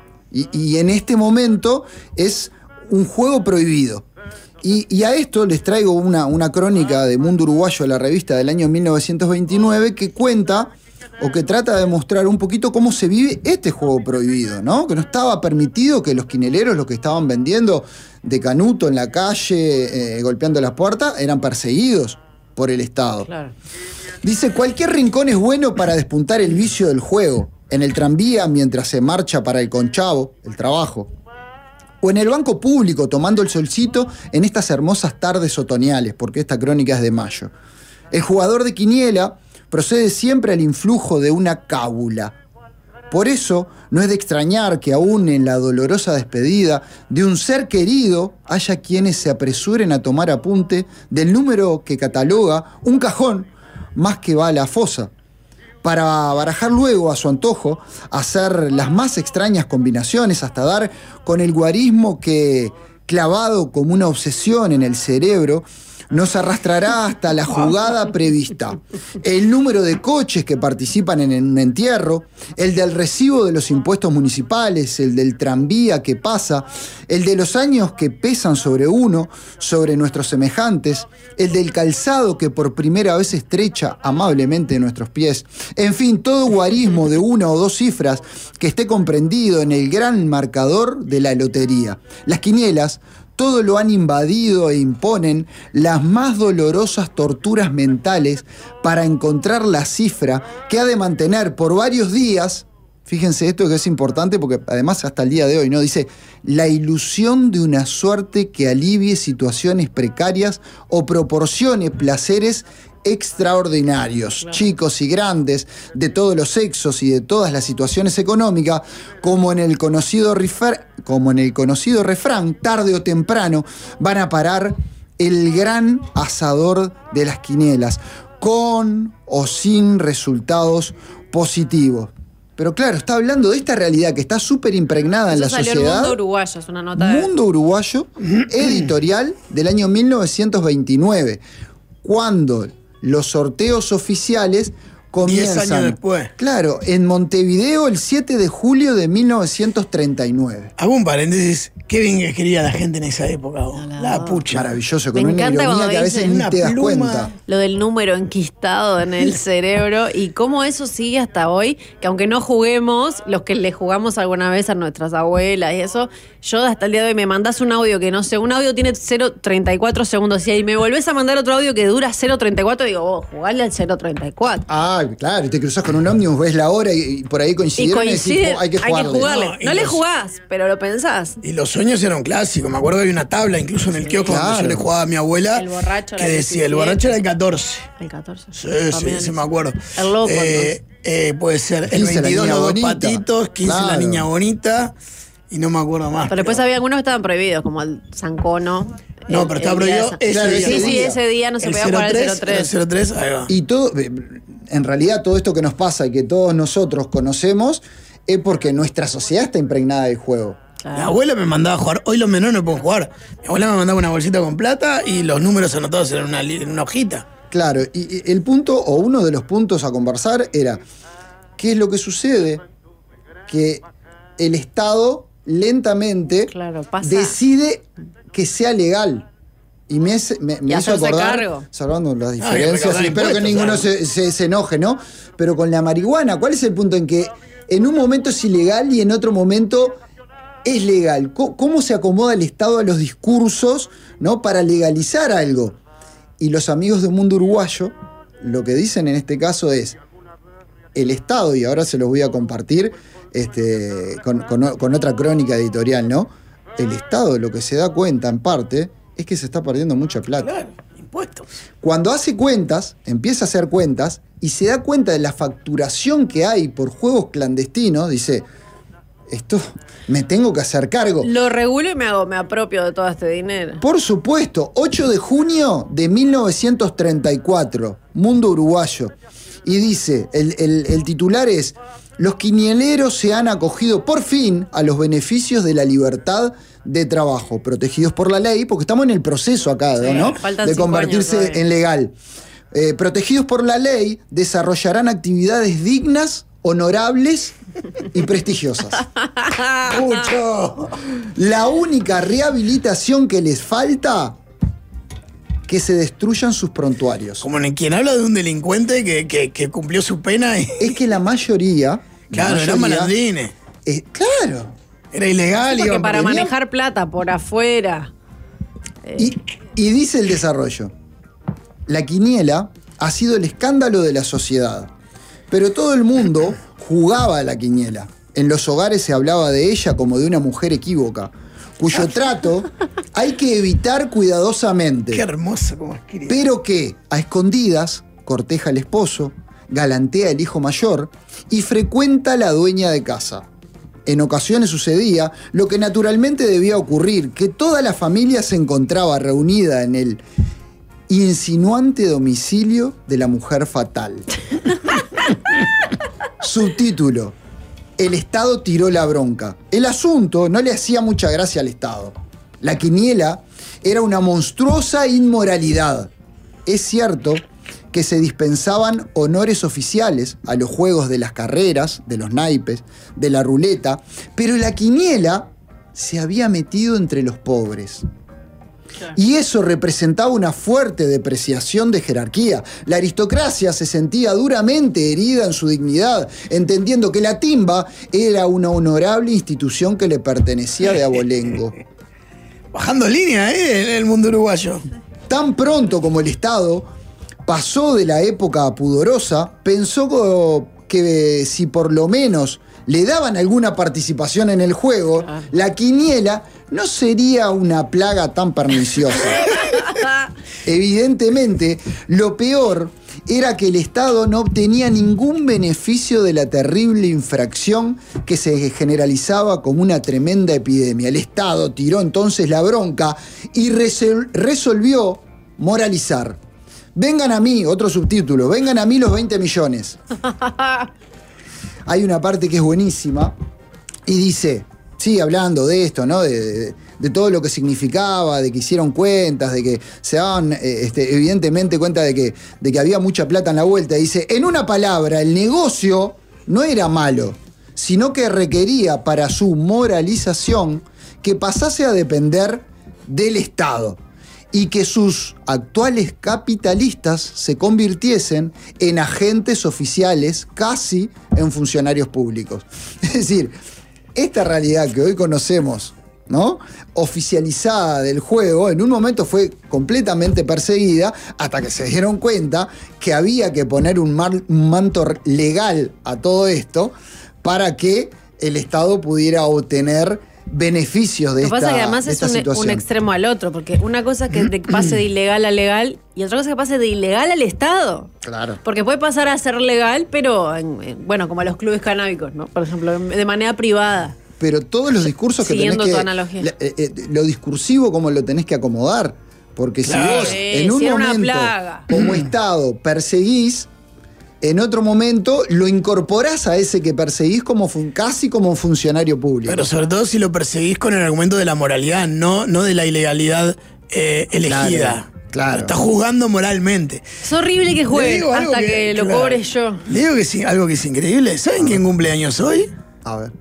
Y, y en este momento es un juego prohibido. Y, y a esto les traigo una, una crónica de Mundo Uruguayo, la revista del año mil novecientos veintinueve, que cuenta o que trata de mostrar un poquito cómo se vive este juego prohibido, ¿no? Que no estaba permitido que los quineleros, los que estaban vendiendo de canuto en la calle, eh, golpeando las puertas, eran perseguidos por el Estado. Claro. Dice, cualquier rincón es bueno para despuntar el vicio del juego. En el tranvía mientras se marcha para el conchavo, el trabajo. O en el banco público tomando el solcito en estas hermosas tardes otoñales, porque esta crónica es de mayo. El jugador de quiniela procede siempre al influjo de una cábula. Por eso no es de extrañar que aún en la dolorosa despedida de un ser querido haya quienes se apresuren a tomar apunte del número que cataloga un cajón más que va a la fosa, para barajar luego a su antojo, hacer las más extrañas combinaciones hasta dar con el guarismo que, clavado como una obsesión en el cerebro, nos arrastrará hasta la jugada prevista. El número de coches que participan en un entierro, el del recibo de los impuestos municipales, el del tranvía que pasa, el de los años que pesan sobre uno, sobre nuestros semejantes, el del calzado que por primera vez estrecha amablemente nuestros pies. En fin, todo guarismo de una o dos cifras que esté comprendido en el gran marcador de la lotería. Las quinielas todo lo han invadido e imponen las más dolorosas torturas mentales para encontrar la cifra que ha de mantener por varios días, fíjense esto que es importante porque además hasta el día de hoy, ¿no? Dice, la ilusión de una suerte que alivie situaciones precarias o proporcione placeres extraordinarios, chicos y grandes, de todos los sexos y de todas las situaciones económicas, como en el conocido, refer- como en el conocido refrán, tarde o temprano van a parar el gran asador de las quinielas, con o sin resultados positivos. Pero claro, está hablando de esta realidad que está súper impregnada en la Eso salió sociedad. en Mundo Uruguayo, es una nota de... Mundo Uruguayo, editorial del año mil novecientos veintinueve, cuando los sorteos oficiales comienzan. Diez años después. Claro, en Montevideo el siete de julio de mil novecientos treinta y nueve. Hago un paréntesis. Qué bien que escribía la gente en esa época. vos. la- La pucha. Maravilloso, con Me una encanta ironía cuando que a veces dicen ni una te das pluma. cuenta. Lo del número enquistado en el cerebro y cómo eso sigue hasta hoy, que aunque no juguemos, los que le jugamos alguna vez a nuestras abuelas y eso, yo hasta el día de hoy me mandás un audio que no sé, un audio tiene cero coma treinta y cuatro segundos y ahí me volvés a mandar otro audio que dura cero coma treinta y cuatro, digo, vos, jugale al cero coma treinta y cuatro. Ah, claro, y te cruzas con un ómnibus, ves la hora y, y por ahí Y coincidieron y, decís, coincide, "Oh, hay que jugarle". jugarle. No, y No, le los- jugás, pero lo pensás. Y los sueños eran un clásico. Me acuerdo que había una tabla, incluso en el kiosco donde claro. yo le jugaba a mi abuela. El borracho era que el decía, el diecisiete. borracho era el catorce. El catorce. Sí, sí, También. sí, me acuerdo. El loco, Eh, eh, puede ser el quince la veintidós niña los dos bonita. patitos, quince la Claro. niña bonita. Y no me acuerdo más. Pero después había algunos que estaban prohibidos, como el Zancono. No, el- pero estaba el día de prohibido San- ese Claro, día. ese Sí, sí, día. ese día no se El podía jugar el cero tres. el cero tres, ahí va. Y todo, en realidad todo esto que nos pasa y que todos nosotros conocemos es porque nuestra sociedad está impregnada del juego. Claro. Mi abuela me mandaba a jugar. Hoy los menores no pueden jugar. Mi abuela me mandaba una bolsita con plata y los números anotados en una, li- en una hojita. Claro, y y el punto, o uno de los puntos a conversar era, ¿qué es lo que sucede? Que el Estado lentamente Claro, pasa. decide que sea legal. Y me, hace- me, me Y hizo hacerse acordar, cargo. salvando las Ah, y diferencias, recaudar y espero que impuestos, ninguno claro. se, se- se enoje, ¿no? Pero con la marihuana, ¿cuál es el punto en que en un momento es ilegal y en otro momento es legal? ¿Cómo, cómo se acomoda el Estado a los discursos, ¿no? Para legalizar algo? Y los amigos de Mundo Uruguayo lo que dicen en este caso es, el Estado, y ahora se los voy a compartir este, con, con- con otra crónica editorial, ¿no? El Estado lo que se da cuenta en parte es que se está perdiendo mucha plata. Claro, impuestos. Cuando hace cuentas, empieza a hacer cuentas y se da cuenta de la facturación que hay por juegos clandestinos, dice, esto me tengo que hacer cargo. Lo regulo y me hago, me apropio de todo este dinero. Por supuesto, ocho de junio de mil novecientos treinta y cuatro, Mundo Uruguayo. Y dice, el, el- el titular es, los quinieleros se han acogido por fin a los beneficios de la libertad de trabajo, protegidos por la ley, porque estamos en el proceso acá, Sí, ¿no? faltan De cinco convertirse años todavía. en legal. Eh, protegidos por la ley, desarrollarán actividades dignas, honorables y prestigiosas. Mucho. La única rehabilitación que les falta, que se destruyan sus prontuarios. Como en quien habla de un delincuente que, que, que cumplió su pena y. Es que la mayoría... la Claro, eran mayoría- malandrines. eh, claro. Era ilegal. Porque iban para por- manejar plata por afuera. Y, y dice el desarrollo, la quiniela ha sido el escándalo de la sociedad, pero todo el mundo jugaba a la quiniela. En los hogares se hablaba de ella como de una mujer equívoca, cuyo trato hay que evitar cuidadosamente. Qué hermoso como escribe. Pero que, a escondidas, corteja al esposo, galantea al hijo mayor y frecuenta a la dueña de casa. En ocasiones sucedía lo que naturalmente debía ocurrir, que toda la familia se encontraba reunida en el insinuante domicilio de la mujer fatal. Subtítulo: el Estado tiró la bronca. El asunto no le hacía mucha gracia al Estado. La quiniela era una monstruosa inmoralidad. Es cierto que se dispensaban honores oficiales a los juegos de las carreras, de los naipes, de la ruleta, pero la quiniela se había metido entre los pobres. Y eso representaba una fuerte depreciación de jerarquía. La aristocracia se sentía duramente herida en su dignidad, entendiendo que la timba era una honorable institución que le pertenecía de abolengo. Bajando línea, ¿eh? En el mundo uruguayo. Tan pronto como el Estado pasó de la época pudorosa, pensó co- que si por lo menos le daban alguna participación en el juego, la quiniela no sería una plaga tan perniciosa. Evidentemente, lo peor era que el Estado no obtenía ningún beneficio de la terrible infracción que se generalizaba como una tremenda epidemia. El Estado tiró entonces la bronca y resol- resolvió moralizar. Vengan a mí, otro subtítulo, vengan a mí los veinte millones. Hay una parte que es buenísima y dice, sí, hablando de esto, ¿no? De, de, de todo lo que significaba, de que hicieron cuentas, de que se daban eh, este, evidentemente cuenta de que, de que había mucha plata en la vuelta. Dice, en una palabra, el negocio no era malo, sino que requería para su moralización que pasase a depender del Estado y que sus actuales capitalistas se convirtiesen en agentes oficiales, casi en funcionarios públicos. Es decir, esta realidad que hoy conocemos, ¿no?, oficializada del juego, en un momento fue completamente perseguida hasta que se dieron cuenta que había que poner un, mar, un manto legal a todo esto para que el Estado pudiera obtener beneficios de esta, Lo que pasa es que además de es esta un, situación. un extremo al otro, porque una cosa es que de- pase de ilegal a legal y otra cosa es que pase de ilegal al Estado. Claro. Porque puede pasar a ser legal, pero, en- en- bueno, como a los clubes canábicos, ¿no? Por ejemplo, de manera privada. Pero todos los discursos que Siguiendo tenés tu que... analogía. la- eh, eh, lo discursivo como lo tenés que acomodar. Porque Claro. si vos Sí, en un si era una momento plaga. como Estado perseguís, en otro momento lo incorporás a ese que perseguís como fun- casi como un funcionario público. Pero sobre todo si lo perseguís con el argumento de la moralidad, no, no de la ilegalidad eh, elegida. Claro, claro. Está juzgando moralmente. Es horrible que Le jueguen digo algo hasta que, lo claro. cobre yo. Le digo que sí, algo que es increíble. ¿Saben quién cumple años hoy? A ver.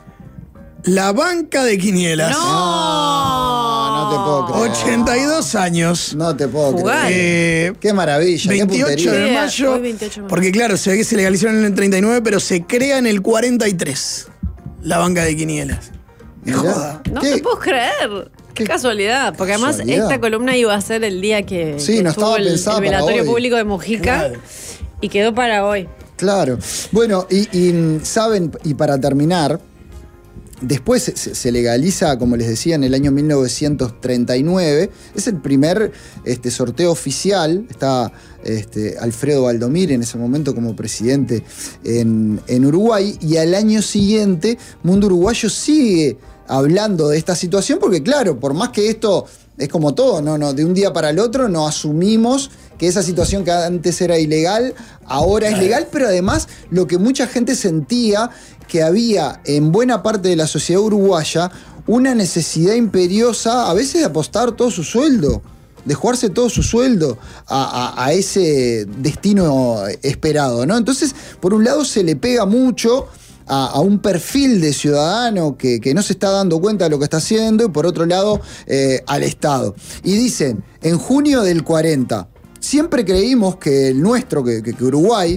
La banca de quinielas. No, no te puedo creer. ochenta y dos años. No te puedo Jugar. creer. Eh, Qué maravilla, qué veintiocho puntería. de Sí, mayo. hoy veintiocho de mayo. Porque claro, se ve que se legalizaron en el treinta y nueve, pero se crea en el cuarenta y tres. La banca de quinielas. Mirá. Joda. No ¿Qué? te puedo creer. Qué casualidad. Porque además Casualidad. esta columna iba a ser el día que, Sí, que no estuvo estaba el, pensada el para velatorio hoy. público de Mujica Claro. y quedó para hoy. Claro. Bueno, y, y, saben, y para terminar, después se, se legaliza, como les decía, en el año mil novecientos treinta y nueve. Es el primer este, sorteo oficial. Está este, Alfredo Valdomir en ese momento como presidente en, en Uruguay. Y al año siguiente, Mundo Uruguayo sigue hablando de esta situación, porque claro, por más que esto es como todo, no, no, de un día para el otro no asumimos que esa situación que antes era ilegal, ahora es legal, pero además lo que mucha gente sentía, que había en buena parte de la sociedad uruguaya una necesidad imperiosa, a veces de apostar todo su sueldo, de jugarse todo su sueldo a, a- a ese destino esperado, ¿no? Entonces, por un lado se le pega mucho a, a un perfil de ciudadano que, que no se está dando cuenta de lo que está haciendo, y por otro lado eh, al Estado. Y dicen, en junio del cuarenta, siempre creímos que el nuestro, que, que- que Uruguay,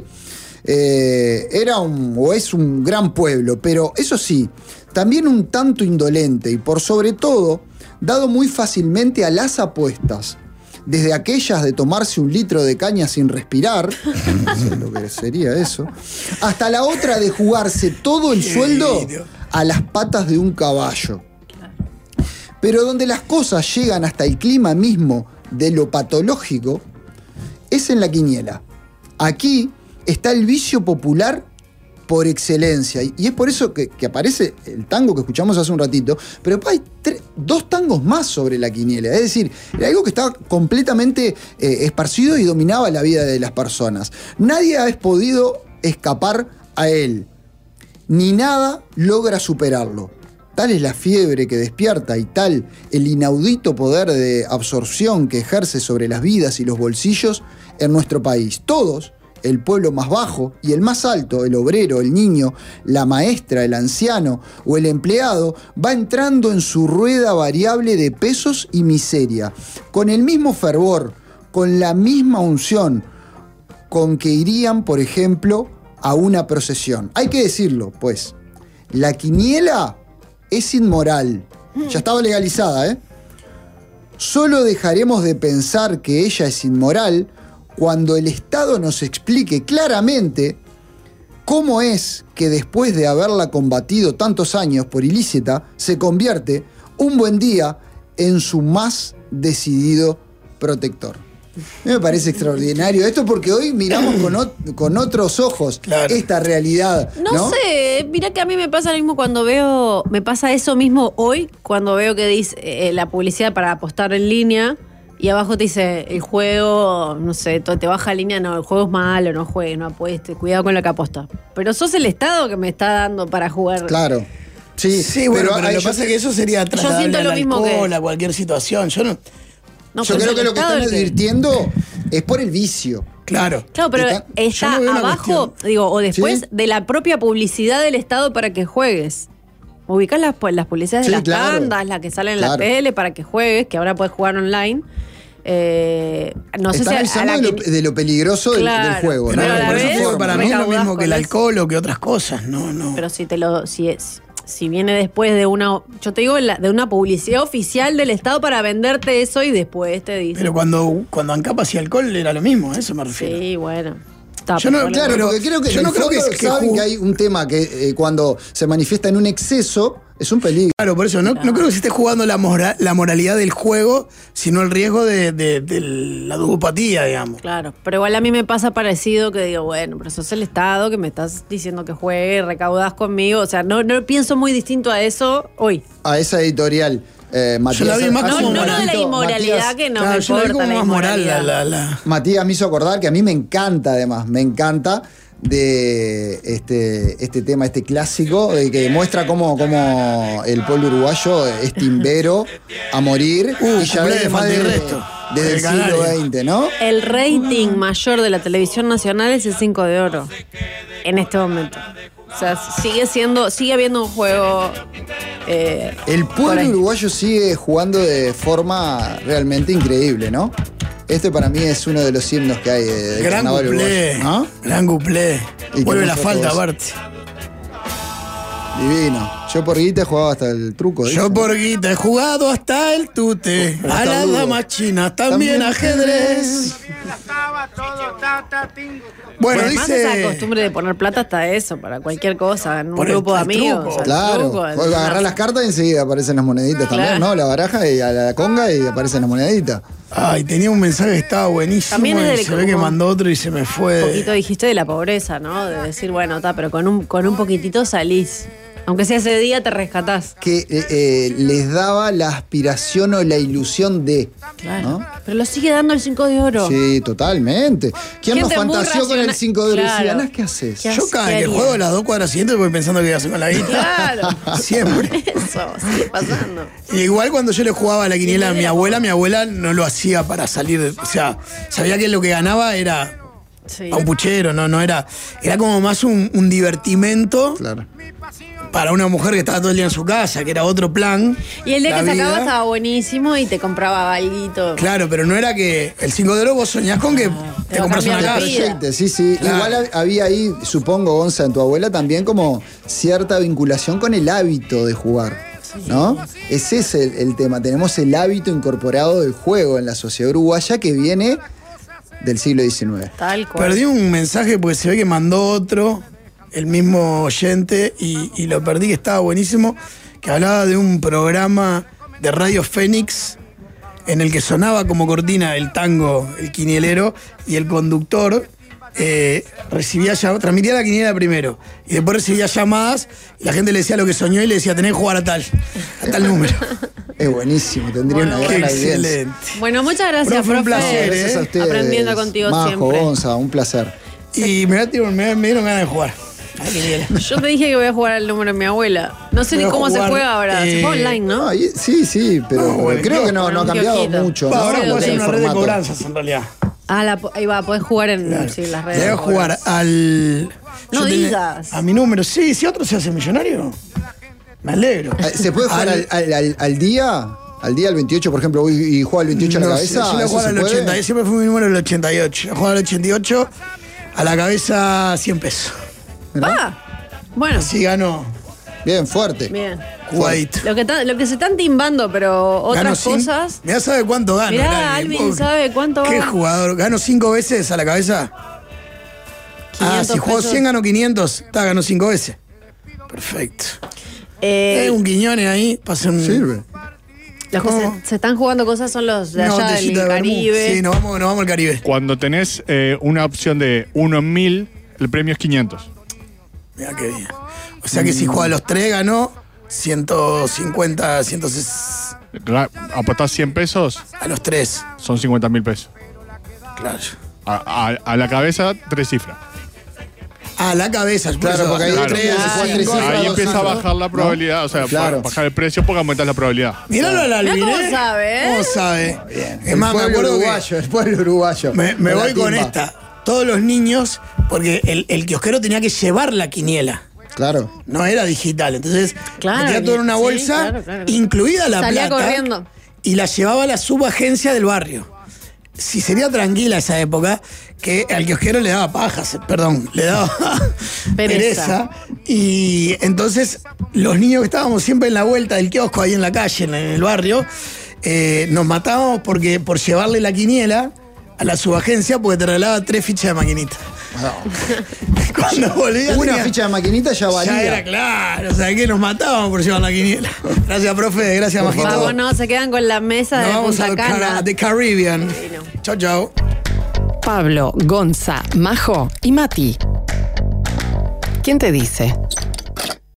eh, era un, o es un gran pueblo, pero eso sí, también un tanto indolente y por sobre todo, dado muy fácilmente a las apuestas. Desde aquellas de tomarse un litro de caña sin respirar, no sé lo que sería eso, hasta la otra de jugarse todo el sueldo a las patas de un caballo. Pero donde las cosas llegan hasta el clima mismo de lo patológico, es en la quiniela. Aquí está el vicio popular por excelencia. Y y es por eso que, que aparece el tango que escuchamos hace un ratito, pero hay tre- dos tangos más sobre la quiniela. Es decir, era algo que estaba completamente eh, esparcido y dominaba la vida de las personas. Nadie ha podido escapar a él, ni nada logra superarlo. Tal es la fiebre que despierta y tal el inaudito poder de absorción que ejerce sobre las vidas y los bolsillos en nuestro país. Todos, el pueblo más bajo y el más alto, el obrero, el niño, la maestra, el anciano o el empleado, va entrando en su rueda variable de pesos y miseria, con el mismo fervor, con la misma unción con que irían, por ejemplo, a una procesión. Hay que decirlo, pues, la quiniela es inmoral. Ya estaba legalizada, ¿eh? Solo dejaremos de pensar que ella es inmoral cuando el Estado nos explique claramente cómo es que después de haberla combatido tantos años por ilícita, se convierte un buen día en su más decidido protector. A mí me parece extraordinario esto porque hoy miramos con, ot- con otros ojos Claro. esta realidad. No, No, sé, mira que a mí me pasa lo mismo cuando veo, me pasa eso mismo hoy, cuando veo que dice eh, la publicidad para apostar en línea y abajo te dice el juego, no sé, to- te baja línea, no, el juego es malo, no juegues, no apuestes, cuidado con la que aposta. Pero sos el Estado que me está dando para jugar. Claro. Sí, Sí, bueno, pero, hay- lo que yo- pasa es que eso sería trasladable siento lo al mismo alcohol, que- a cualquier situación. Yo no... No, yo pero creo es que el lo que Estado están el que- advirtiendo es por el vicio. Claro. Claro, pero Está- yo está no veo una abajo, cuestión. digo, o después Sí. de la propia publicidad del Estado para que juegues. Ubicás las, pues, las publicidades Sí, de las claro. tandas, las que salen en la Claro. tele para que juegues, que ahora puedes jugar online. Eh, no sé Están si a- a avisando la de, lo, que- de lo peligroso del, Claro, del juego. Pero, Pero a la por eso vez, te digo, para mí es lo recaudás mismo que el con alcohol o que otras cosas. No, no. Pero si te lo, si es, si viene después de una, yo te digo la- de una publicidad oficial del Estado para venderte eso y después te dice. Pero cuando, cuando Ancap hacía alcohol era lo mismo, a eso me refiero. Sí, bueno. Está, Yo no- pero- Claro, Pero porque creo que yo en no el creo que fondo es que saben ju- que hay un tema que eh, cuando se manifiesta en un exceso es un peligro. Claro, por eso, no, no creo que se esté jugando la, mora- la moralidad del juego, sino el riesgo de, de- de la ludopatía, digamos. Claro, pero igual a mí me pasa parecido que digo, bueno, pero sos el Estado que me estás diciendo que juegue, recaudás conmigo. O sea, no, no pienso muy distinto a eso hoy. A esa editorial. Eh, Matías, la vi más hace No, como un no, no de la ratito, inmoralidad Matías- que no Claro, me yo la vi importa como la más moral inmoralidad. la, la- la- Matías me hizo acordar que a mí me encanta, además, me encanta de este, este tema, este clásico, de que demuestra cómo, cómo el pueblo uruguayo es timbero a morir Uh, y ya cumple ves de más falta y de- resto. desde el El siglo canario. veinte, ¿no? El rating mayor de la televisión nacional es el cinco de oro en este momento. O sea, sigue siendo, sigue habiendo un juego. eh, El por pueblo ahí. uruguayo sigue jugando de forma realmente increíble, ¿no? Este para mí es uno de los himnos que hay de, de gran carnaval cuplé. uruguayo. ¿Ah? Gran cuplé. Y que Vuelve la muestra falta, todo aparte. Divino. Yo por guita he jugado hasta el truco. Yo ¿dice? por guita he jugado hasta el tute, Pero a está las duro. damas chinas también También ajedrez. Bueno, Además, esa dice... costumbre de poner plata hasta eso, para cualquier cosa, en un Por el- grupo de el amigos. truco. o sea, el Claro. truco, el- Vos agarrás las cartas y enseguida aparecen las moneditas también, Claro. ¿no? La baraja y a la conga y aparecen las moneditas. Ay, tenía un mensaje que estaba buenísimo También es y del- se ve que como- mandó otro y se me fue. Un poquito dijiste de la pobreza, ¿no? De decir, bueno, está, pero con un, con un poquitito salís. Aunque sea ese día, te rescatás. Que eh, eh, les daba la aspiración o la ilusión de. Claro. ¿no? Pero lo sigue dando el cinco de oro. Sí, totalmente. ¿Quién nos Gente muy fantaseó con el racional. cinco de oro? Claro. Si ganás, ¿qué haces? ¿Qué Yo cada ¿Qué vez que haría? juego las dos cuadras siguientes voy pensando que voy a hacer con la guita. Claro. Siempre. Eso, sigue pasando. Y igual cuando yo le jugaba a la quiniela a mi abuela, mi abuela no lo hacía para salir. de- O sea, sabía que lo que ganaba era Sí. a un puchero, no, no era. Era como más un, un divertimento Claro. para una mujer que estaba todo el día en su casa, que era otro plan. Y el día La que sacaba vida. estaba buenísimo y te compraba alguito. Claro, pero no era que el cinco de oro vos soñás con que te va a compras una cambiar la casa. vida. Proyecte, sí, sí. Claro. Igual hab- había ahí, supongo, Gonza, en tu abuela también como cierta vinculación con el hábito de jugar. ¿No? Ese es el, el tema. Tenemos el hábito incorporado del juego en la sociedad uruguaya que viene del siglo diecinueve. Tal cual. Perdí un mensaje porque se ve que mandó otro, el mismo oyente, y, y lo perdí, que estaba buenísimo, que hablaba de un programa de Radio Fénix en el que sonaba como cortina el tango, el quinielero, y el conductor eh, recibía llam- transmitía la quiniela primero, y después recibía llamadas, y la gente le decía lo que soñó y le decía, tenés que jugar a tal, a tal número. Es buenísimo, tendría Bueno, una Qué gran audiencia. excelente. Bueno, muchas gracias, Bueno, fue un profe. placer, ¿eh? Gracias a ustedes. Aprendiendo contigo Majo, siempre. Gonza, un placer. Y me, da- me, me dieron ganas de jugar a la quiniela. Yo te dije que voy a jugar al número de mi abuela. No sé Voy ni a cómo se jugar, juega ahora. Se eh, juega online, ¿no? Ah, y- sí, sí, pero No, bueno, creo que no, no ha un cambiado kiosquito. mucho. Pa, ¿no? ahora Sí, puedo hacer ok. una red de Formato. cobranzas en realidad. Ah, la, ahí va, podés jugar en Claro. sí, las Le redes. voy a jugar al. No yo tenía- digas. A mi número. Sí, si otro se hace millonario. Me alegro. Ah, ¿Se puede jugar al, al- al- al día? ¿Al día, al veintiocho, por ejemplo, voy y juego al veintiocho a la No cabeza? sé, yo le ¿Eso juego se al puede? ochenta y ocho. Siempre fue mi número el ochenta y ocho. Juego al ochenta y ocho. A la cabeza cien pesos. Mirá. Ah, bueno, Así gano Bien, fuerte. bien. jugadito. Lo que, ta- lo que se están timbando, pero otras Gano cin- cosas. Mirá, sabe cuánto gano. Mirá, el Alvin, Alvin pobre. sabe cuánto Qué va. jugador. Gano cinco veces a la cabeza. Ah, quinientos si juego pesos. cien gano quinientos. Está, gano cinco veces. Perfecto. Eh, Hay un Quiñones ahí. Pasa un. Sirve. Los que ¿Cómo? se, se están jugando cosas son los de Una allá del botellita de vermú. Caribe. Sí, nos vamos, nos vamos al Caribe. Cuando tenés eh, una opción de uno en mil, el premio es quinientos. Mira qué bien. O sea que si juega los tres, ganó ciento cincuenta, ciento sesenta. Ra- Apostás cien pesos, A los tres. son cincuenta mil pesos. Claro. A, a- a la cabeza, tres cifras. Ah, la cabeza. por Claro, eso, porque ahí los Claro. tres, se juega cinco. tres cifras, Ahí dos empieza a cifras. bajar la probabilidad, o sea, Claro. bajar el precio porque aumentás la probabilidad. Míralo al Alvin, Mirá cómo ¿eh? sabe, ¿eh? ¿Cómo sabe? Es El más, me pueblo acuerdo uruguayo, el pueblo uruguayo. que me, me De la voy con timba. esta. Todos los niños, porque el, el kiosquero tenía que llevar la quiniela. Claro. No era digital. Entonces, Claro, metía todo en una sí, bolsa, claro, claro. incluida la Salía plata. corriendo. Y la llevaba a la subagencia del barrio. Si sería tranquila esa época, que al kiosquero le daba pajas, perdón, le daba Pereza. pereza. Y entonces los niños que estábamos siempre en la vuelta del kiosco, ahí en la calle, en el barrio, eh, nos matábamos porque por llevarle la quiniela a la subagencia porque te regalaba tres fichas de maquinita. Cuando volvías Una tenía- ficha de maquinita ya valía. ya era claro, o sea que nos matábamos por llevar la quiniela. Gracias, profe, gracias, Por Majito. Vamos, no, se quedan con la mesa Nos de vamos Punta al Cana. Cara- de Caribbean. Divino. Chau, chau. Pablo, Gonza, Majo y Mati. ¿Quién te dice?